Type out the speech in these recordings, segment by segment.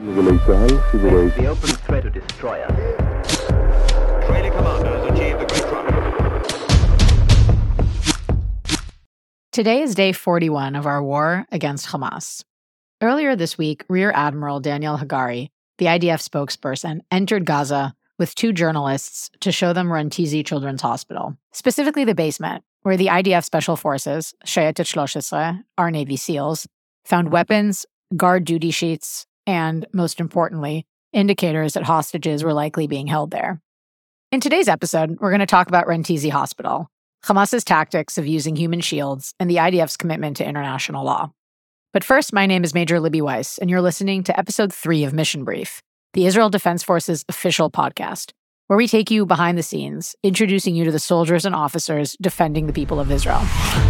בגלי צה"ל, חיבורי... The open threat to destroy us. Training commander has achieved the great run. Today is day 41 of our war against Hamas. Earlier this week, Rear Admiral Daniel Hagari, the IDF spokesperson, entered Gaza with two journalists to show them Rantizi Children's Hospital, specifically the basement, where the IDF Special Forces, Shayetet 13, our Navy SEALs, found weapons, guard duty sheets, and, most importantly, indicators that hostages were likely being held there. In today's episode, we're going to talk about Rantizi Hospital, Hamas's tactics of using human shields, and the IDF's commitment to international law. But first, my name is Major Libby Weiss, and you're listening to Episode 3 of Mission Brief, the Israel Defense Forces official podcast, where we take you behind the scenes, introducing you to the soldiers and officers defending the people of Israel.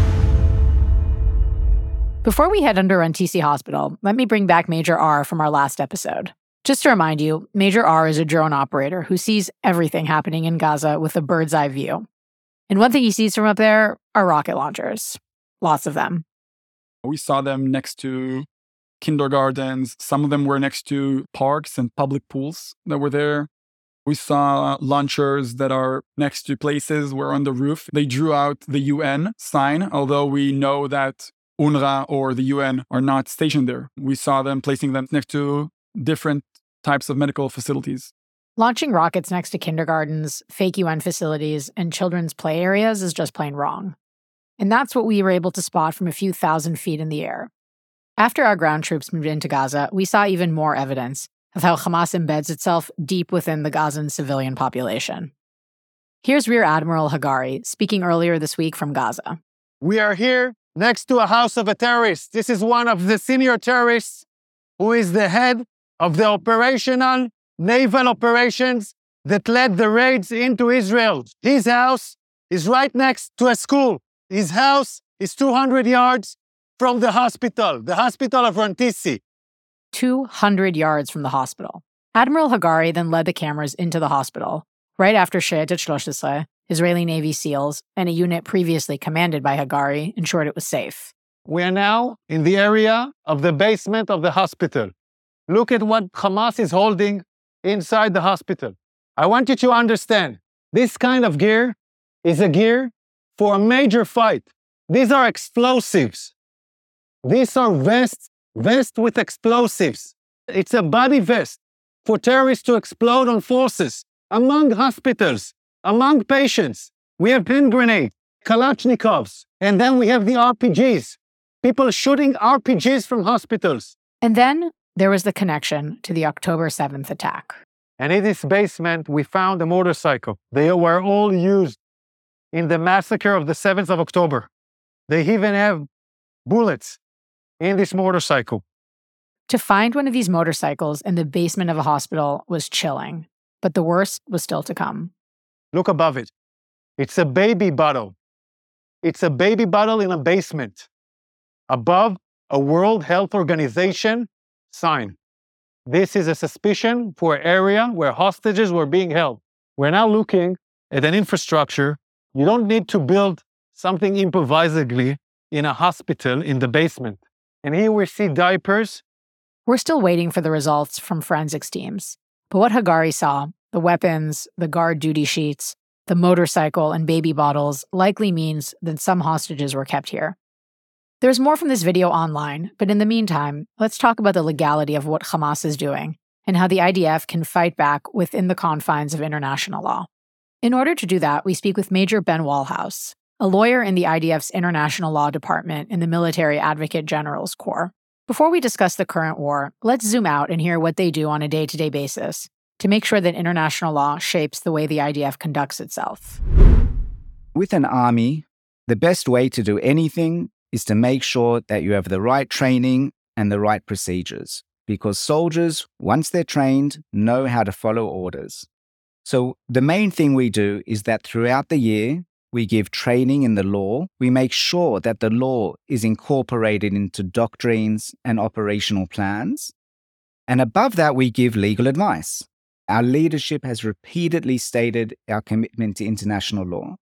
Before we head under Rantizi Hospital, let me bring back Major R from our last episode. Just to remind you, Major R is a drone operator who sees everything happening in Gaza with a bird's eye view. And one thing he sees from up there are rocket launchers. Lots of them. We saw them next to kindergartens. Some of them were next to parks and public pools that were there. We saw launchers that are next to places where on the roof they drew out the UN sign, although we know that UNRWA or the UN are not stationed there. We saw them placing them next to different types of medical facilities. Launching rockets next to kindergartens, fake UN facilities, and children's play areas is just plain wrong. And that's what we were able to spot from a few thousand feet in the air. After our ground troops moved into Gaza, we saw even more evidence of how Hamas embeds itself deep within the Gazan civilian population. Here's Rear Admiral Hagari speaking earlier this week from Gaza. We are here next to a house of a terrorist. This is one of the senior terrorists who is the head of the operational naval operations that led the raids into Israel. His house is right next to a school. His house is 200 yards from the hospital of Rantizi. 200 yards from the hospital. Admiral Hagari then led the cameras into the hospital, right after Shayetet 13, Israeli Navy SEALs, and a unit previously commanded by Hagari ensured it was safe. We are now in the area of the basement of the hospital. Look at what Hamas is holding inside the hospital. I want you to understand, this kind of gear is a gear for a major fight. These are explosives. These are vests with explosives. It's a body vest for terrorists to explode on forces, among hospitals, among patients. We have hand grenades, Kalashnikovs, and then we have the RPGs. People shooting RPGs from hospitals. And then there was the connection to the October 7th attack. And in this basement, we found a motorcycle. They were all used in the massacre of the 7th of October. They even have bullets in this motorcycle. To find one of these motorcycles in the basement of a hospital was chilling, but the worst was still to come. Look above it. It's a baby bottle. It's a baby bottle in a basement. Above, a World Health Organization sign. This is a suspicion for an area where hostages were being held. We're now looking at an infrastructure. You don't need to build something improvisedly in a hospital in the basement. And here we see diapers. We're still waiting for the results from forensics teams. But what Hagari saw, the weapons, the guard duty sheets, the motorcycle, and baby bottles likely means that some hostages were kept here. There's more from this video online, but in the meantime, let's talk about the legality of what Hamas is doing and how the IDF can fight back within the confines of international law. In order to do that, we speak with Major Ben Walhouse, a lawyer in the IDF's International Law Department in the Military Advocate General's Corps. Before we discuss the current war, let's zoom out and hear what they do on a day-to-day basis to make sure that international law shapes the way the IDF conducts itself. With an army, the best way to do anything is to make sure that you have the right training and the right procedures, because soldiers, once they're trained, know how to follow orders. So the main thing we do is that throughout the year, we give training in the law. We make sure that the law is incorporated into doctrines and operational plans. And above that, we give legal advice. Our leadership has repeatedly stated our commitment to international law.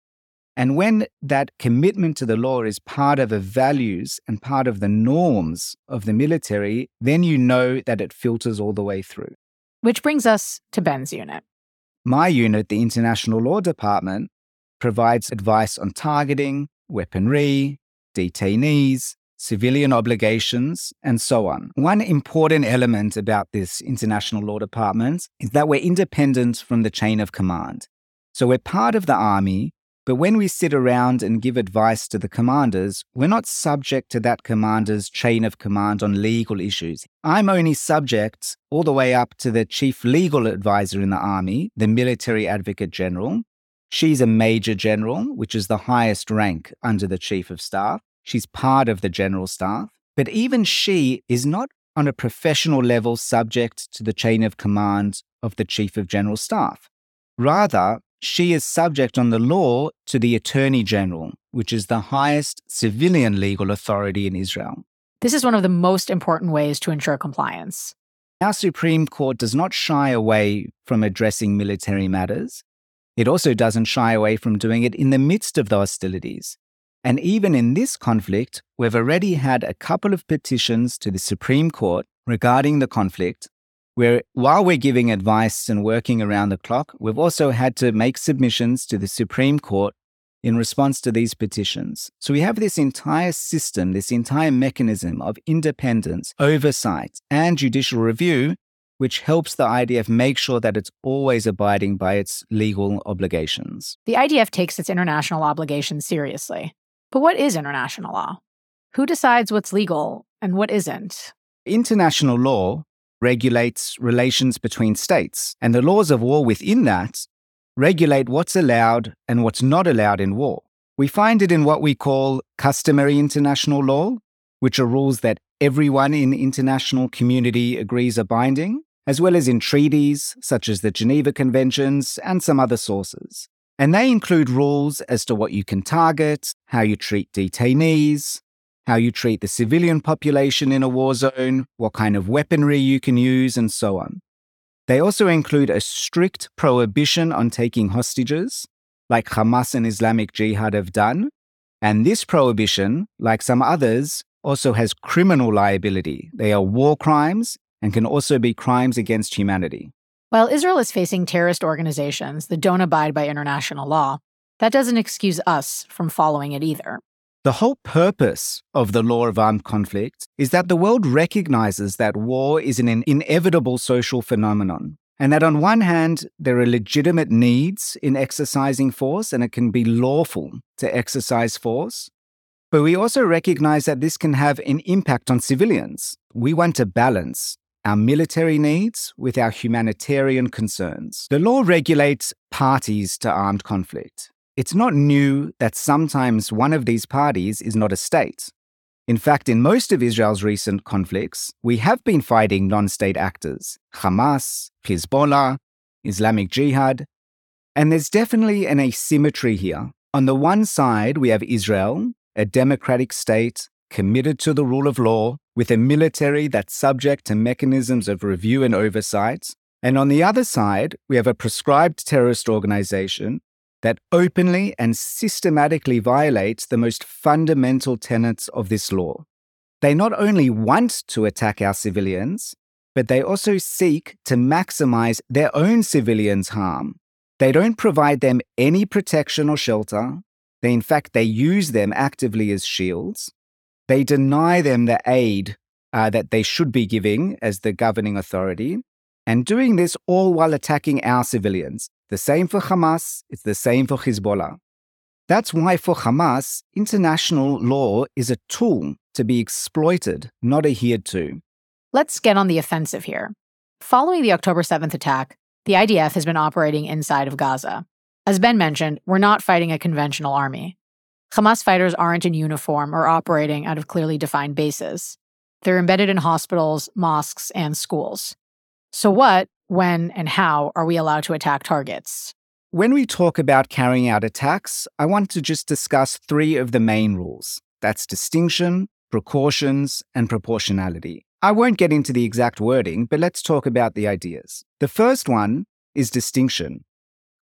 And when that commitment to the law is part of the values and part of the norms of the military, then you know that it filters all the way through. Which brings us to Ben's unit. My unit, the International Law Department, provides advice on targeting, weaponry, detainees, civilian obligations, and so on. One important element about this International Law Department is that we're independent from the chain of command. So we're part of the army, but when we sit around and give advice to the commanders, we're not subject to that commander's chain of command on legal issues. I'm only subject all the way up to the chief legal advisor in the army, the military advocate general. She's a major general, which is the highest rank under the chief of staff. She's part of the general staff. But even she is not on a professional level subject to the chain of command of the chief of general staff. Rather, she is subject on the law to the Attorney General, which is the highest civilian legal authority in Israel. This is one of the most important ways to ensure compliance. Our Supreme Court does not shy away from addressing military matters. It also doesn't shy away from doing it in the midst of the hostilities. And even in this conflict, we've already had a couple of petitions to the Supreme Court regarding the conflict, where while we're giving advice and working around the clock, we've also had to make submissions to the Supreme Court in response to these petitions. So we have this entire system, this entire mechanism of independence, oversight, and judicial review, which helps the IDF make sure that it's always abiding by its legal obligations. The IDF takes its international obligations seriously. But what is international law? Who decides what's legal and what isn't? International law regulates relations between states, and the laws of war within that regulate what's allowed and what's not allowed in war. We find it in what we call customary international law, which are rules that everyone in the international community agrees are binding, as well as in treaties such as the Geneva Conventions and some other sources. And they include rules as to what you can target, how you treat detainees, how you treat the civilian population in a war zone, what kind of weaponry you can use, and so on. They also include a strict prohibition on taking hostages, like Hamas and Islamic Jihad have done. And this prohibition, like some others, also has criminal liability. They are war crimes and can also be crimes against humanity. While Israel is facing terrorist organizations that don't abide by international law, that doesn't excuse us from following it either. The whole purpose of the law of armed conflict is that the world recognizes that war is an inevitable social phenomenon, and that on one hand, there are legitimate needs in exercising force, and it can be lawful to exercise force. But we also recognize that this can have an impact on civilians. We want to balance our military needs with our humanitarian concerns. The law regulates parties to armed conflict. It's not new that sometimes one of these parties is not a state. In fact, in most of Israel's recent conflicts, we have been fighting non-state actors, Hamas, Hezbollah, Islamic Jihad, and there's definitely an asymmetry here. On the one side, we have Israel, a democratic state committed to the rule of law, with a military that's subject to mechanisms of review and oversight. And on the other side, we have a proscribed terrorist organization that openly and systematically violates the most fundamental tenets of this law. They not only want to attack our civilians, but they also seek to maximize their own civilians' harm. They don't provide them any protection or shelter. They use them actively as shields. They deny them the aid that they should be giving as the governing authority, and doing this all while attacking our civilians. The same for Hamas, it's the same for Hezbollah. That's why for Hamas, international law is a tool to be exploited, not adhered to. Let's get on the offensive here. Following the October 7th attack, the IDF has been operating inside of Gaza. As Ben mentioned, we're not fighting a conventional army. Hamas fighters aren't in uniform or operating out of clearly defined bases. They're embedded in hospitals, mosques, and schools. So what, when, and how are we allowed to attack targets? When we talk about carrying out attacks, I want to just discuss three of the main rules. That's distinction, precautions, and proportionality. I won't get into the exact wording, but let's talk about the ideas. The first one is distinction.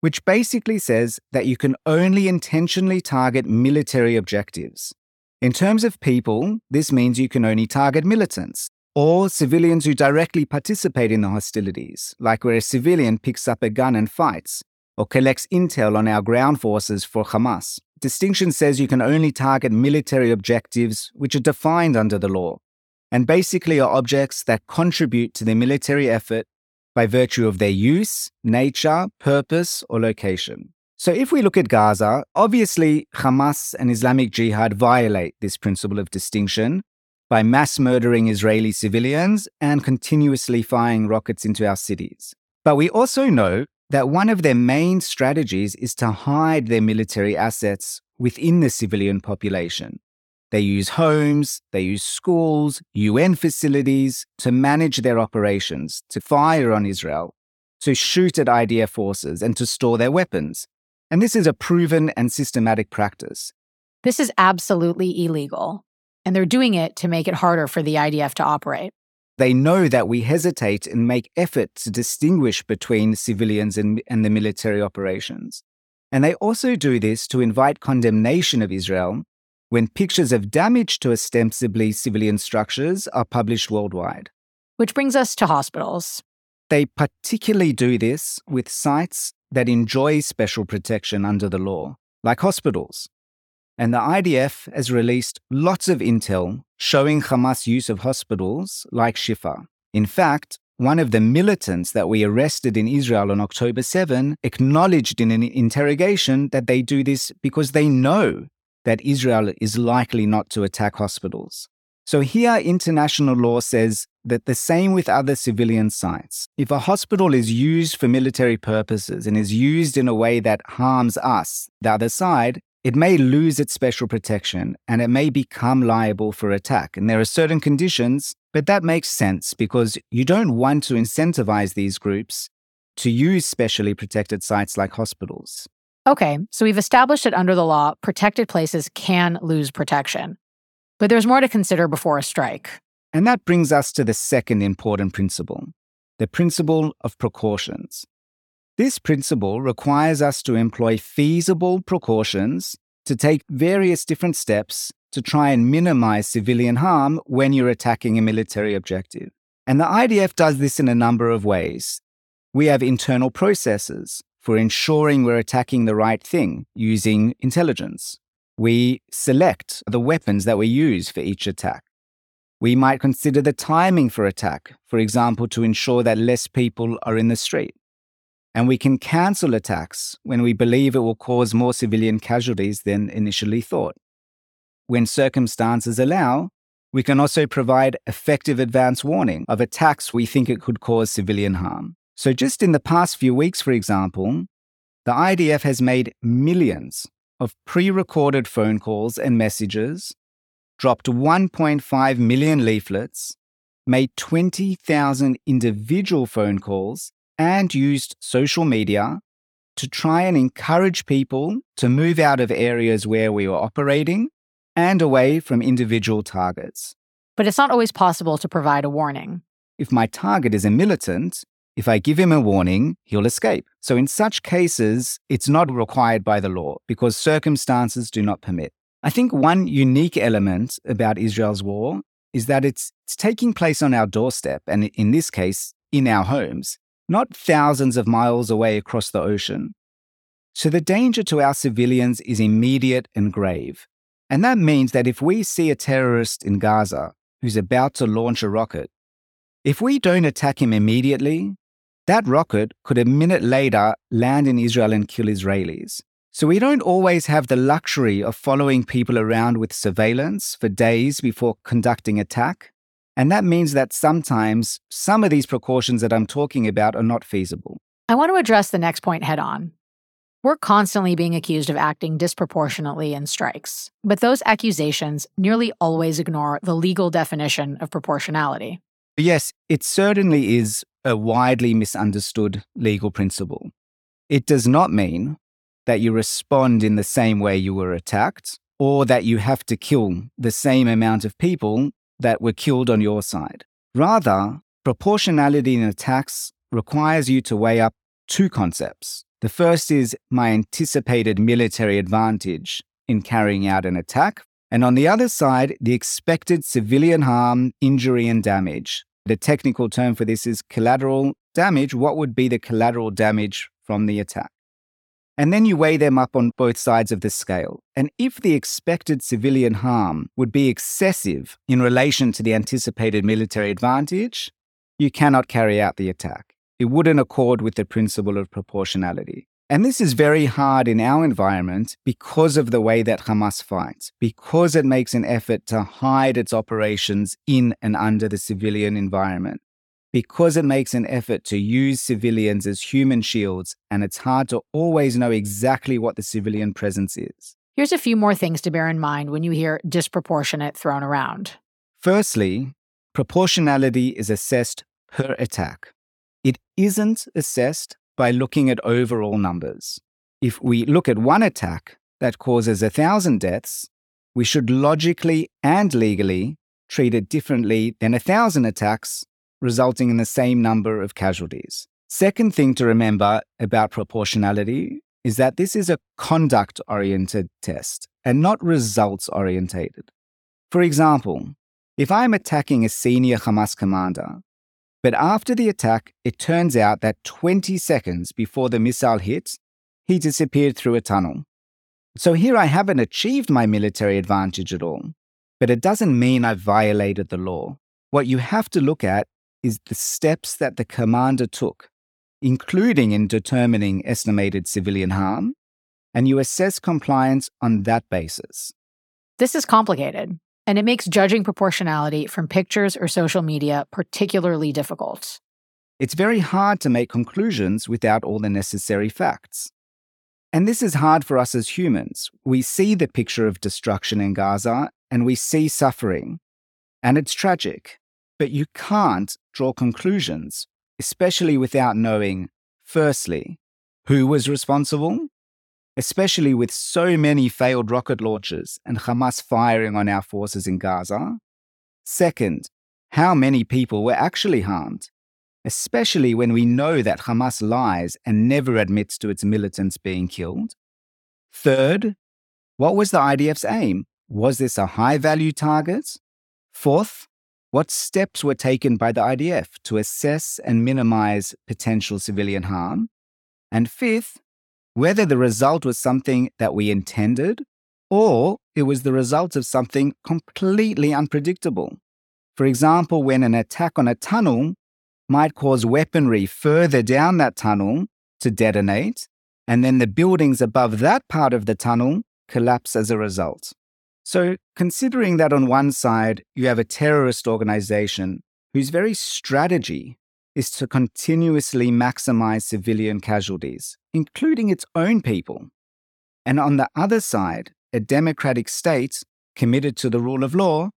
which basically says that you can only intentionally target military objectives. In terms of people, this means you can only target militants or civilians who directly participate in the hostilities, like where a civilian picks up a gun and fights, or collects intel on our ground forces for Hamas. Distinction says you can only target military objectives which are defined under the law, and basically are objects that contribute to the military effort by virtue of their use, nature, purpose, or location. So if we look at Gaza, obviously Hamas and Islamic Jihad violate this principle of distinction by mass murdering Israeli civilians and continuously firing rockets into our cities. But we also know that one of their main strategies is to hide their military assets within the civilian population. They use homes, they use schools, UN facilities to manage their operations, to fire on Israel, to shoot at IDF forces, and to store their weapons. And this is a proven and systematic practice. This is absolutely illegal, and they're doing it to make it harder for the IDF to operate. They know that we hesitate and make effort to distinguish between civilians and the military operations. And they also do this to invite condemnation of Israel when pictures of damage to ostensibly civilian structures are published worldwide. Which brings us to hospitals. They particularly do this with sites that enjoy special protection under the law, like hospitals. And the IDF has released lots of intel showing Hamas use of hospitals like Shifa. In fact, one of the militants that we arrested in Israel on October 7 acknowledged in an interrogation that they do this because they know that Israel is likely not to attack hospitals. So here, international law says that the same with other civilian sites. If a hospital is used for military purposes and is used in a way that harms us, the other side, it may lose its special protection and it may become liable for attack. And there are certain conditions, but that makes sense because you don't want to incentivize these groups to use specially protected sites like hospitals. Okay, so we've established that under the law, protected places can lose protection. But there's more to consider before a strike. And that brings us to the second important principle, the principle of precautions. This principle requires us to employ feasible precautions to take various different steps to try and minimize civilian harm when you're attacking a military objective. And the IDF does this in a number of ways. We have internal processes for ensuring we're attacking the right thing using intelligence. We select the weapons that we use for each attack. We might consider the timing for attack, for example, to ensure that less people are in the street. And we can cancel attacks when we believe it will cause more civilian casualties than initially thought. When circumstances allow, we can also provide effective advance warning of attacks we think it could cause civilian harm. So just in the past few weeks, for example, the IDF has made millions of pre-recorded phone calls and messages, dropped 1.5 million leaflets, made 20,000 individual phone calls, and used social media to try and encourage people to move out of areas where we were operating and away from individual targets. But it's not always possible to provide a warning. If my target is a militant, if I give him a warning, he'll escape. So in such cases, it's not required by the law because circumstances do not permit. I think one unique element about Israel's war is that it's taking place on our doorstep, and in this case, in our homes, not thousands of miles away across the ocean. So the danger to our civilians is immediate and grave. And that means that if we see a terrorist in Gaza who's about to launch a rocket, if we don't attack him immediately, that rocket could a minute later land in Israel and kill Israelis. So we don't always have the luxury of following people around with surveillance for days before conducting attack. And that means that sometimes some of these precautions that I'm talking about are not feasible. I want to address the next point head on. We're constantly being accused of acting disproportionately in strikes, but those accusations nearly always ignore the legal definition of proportionality. Yes, it certainly is a widely misunderstood legal principle. It does not mean that you respond in the same way you were attacked, or that you have to kill the same amount of people that were killed on your side. Rather, proportionality in attacks requires you to weigh up two concepts. The first is my anticipated military advantage in carrying out an attack. And on the other side, the expected civilian harm, injury, and damage. The technical term for this is collateral damage. What would be the collateral damage from the attack? And then you weigh them up on both sides of the scale. And if the expected civilian harm would be excessive in relation to the anticipated military advantage, you cannot carry out the attack. It wouldn't accord with the principle of proportionality. And this is very hard in our environment because of the way that Hamas fights, because it makes an effort to hide its operations in and under the civilian environment, because it makes an effort to use civilians as human shields, and it's hard to always know exactly what the civilian presence is. Here's a few more things to bear in mind when you hear disproportionate thrown around. Firstly, proportionality is assessed per attack. It isn't assessed by looking at overall numbers. If we look at one attack that causes 1,000 deaths, we should logically and legally treat it differently than 1,000 attacks resulting in the same number of casualties. Second thing to remember about proportionality is that this is a conduct-oriented test and not results-orientated. For example, if I'm attacking a senior Hamas commander, but after the attack, it turns out that 20 seconds before the missile hit, he disappeared through a tunnel. So here I haven't achieved my military advantage at all, but it doesn't mean I've violated the law. What you have to look at is the steps that the commander took, including in determining estimated civilian harm, and you assess compliance on that basis. This is complicated, and it makes judging proportionality from pictures or social media particularly difficult. It's very hard to make conclusions without all the necessary facts. And this is hard for us as humans. We see the picture of destruction in Gaza, and we see suffering, and it's tragic. But you can't draw conclusions, especially without knowing, firstly, who was responsible, especially with so many failed rocket launches and Hamas firing on our forces in Gaza. Second, how many people were actually harmed, especially when we know that Hamas lies and never admits to its militants being killed. Third, what was the IDF's aim? Was this a high-value target? Fourth, what steps were taken by the IDF to assess and minimize potential civilian harm? And fifth, whether the result was something that we intended or it was the result of something completely unpredictable. For example, when an attack on a tunnel might cause weaponry further down that tunnel to detonate, and then the buildings above that part of the tunnel collapse as a result. So, considering that on one side you have a terrorist organization whose very strategy is to continuously maximize civilian casualties, including its own people, and on the other side, a democratic state committed to the rule of law,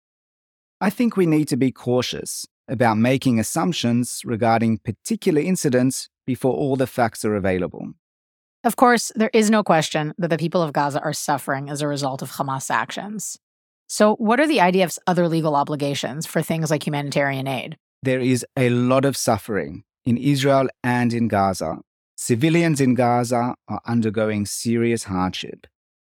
I think we need to be cautious about making assumptions regarding particular incidents before all the facts are available. Of course, there is no question that the people of Gaza are suffering as a result of Hamas actions. So what are the IDF's other legal obligations for things like humanitarian aid? There is a lot of suffering in Israel and in Gaza. Civilians in Gaza are undergoing serious hardship.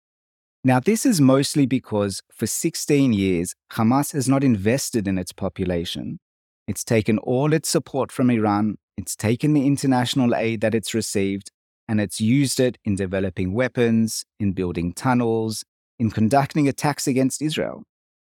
Now, this is mostly because for 16 years, Hamas has not invested in its population. It's taken all its support from Iran, it's taken the international aid that it's received, and it's used it in developing weapons, in building tunnels, in conducting attacks against Israel.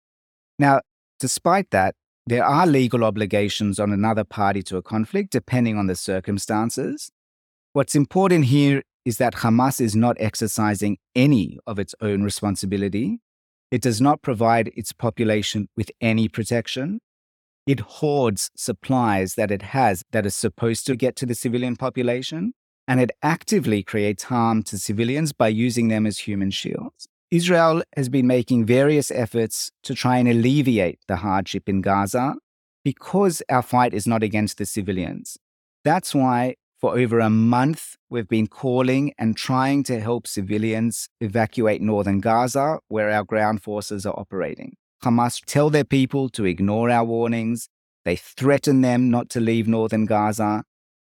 Now, despite that, there are legal obligations on another party to a conflict, depending on the circumstances. What's important here is that Hamas is not exercising any of its own responsibility. It does not provide its population with any protection. It hoards supplies that it has that are supposed to get to the civilian population, and it actively creates harm to civilians by using them as human shields. Israel has been making various efforts to try and alleviate the hardship in Gaza because our fight is not against the civilians. That's why for over a month, we've been calling and trying to help civilians evacuate northern Gaza, where our ground forces are operating. Hamas tell their people to ignore our warnings. They threaten them not to leave northern Gaza.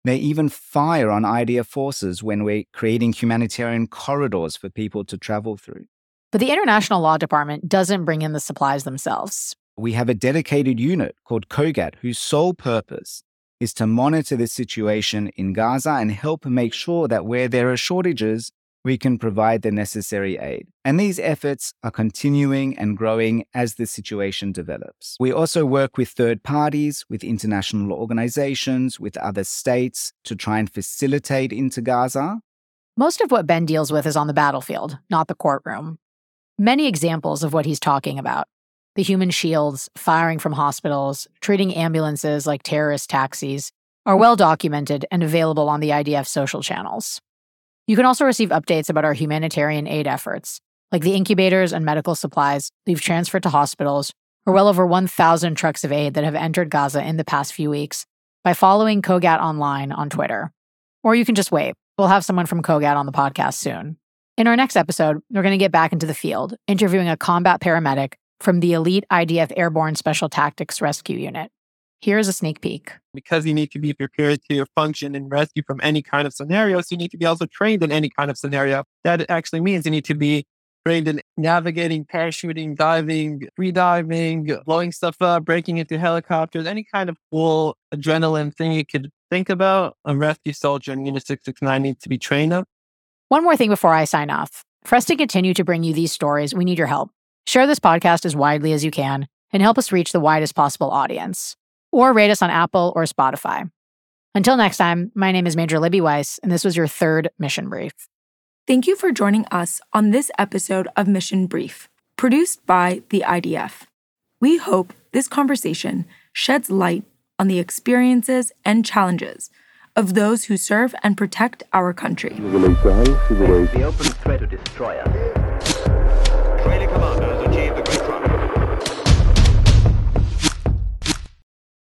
They even fire on IDF forces when we're creating humanitarian corridors for people to travel through. But the International Law Department doesn't bring in the supplies themselves. We have a dedicated unit called COGAT whose sole purpose is to monitor the situation in Gaza and help make sure that where there are shortages, we can provide the necessary aid. And these efforts are continuing and growing as the situation develops. We also work with third parties, with international organizations, with other states to try and facilitate into Gaza. Most of what Ben deals with is on the battlefield, not the courtroom. Many examples of what he's talking about: the human shields, firing from hospitals, treating ambulances like terrorist taxis, are well documented and available on the IDF social channels. You can also receive updates about our humanitarian aid efforts, like the incubators and medical supplies we've transferred to hospitals, or well over 1,000 trucks of aid that have entered Gaza in the past few weeks, by following COGAT Online on Twitter. Or you can just wait. We'll have someone from COGAT on the podcast soon. In our next episode, we're going to get back into the field, interviewing a combat paramedic from the elite IDF Airborne Special Tactics Rescue Unit. Here's a sneak peek. Because you need to be prepared to function and rescue from any kind of scenario, so you need to be also trained in any kind of scenario. That actually means you need to be trained in navigating, parachuting, diving, free-diving, blowing stuff up, breaking into helicopters, any kind of cool adrenaline thing you could think about. A rescue soldier in Unit 669 needs to be trained up. One more thing before I sign off. For us to continue to bring you these stories, we need your help. Share this podcast as widely as you can and help us reach the widest possible audience. Or rate us on Apple or Spotify. Until next time, my name is Major Libby Weiss, and this was your third Mission Brief. Thank you for joining us on this episode of Mission Brief, produced by the IDF. We hope this conversation sheds light on the experiences and challenges of those who serve and protect our country. The open threat to destroy us. Training commander,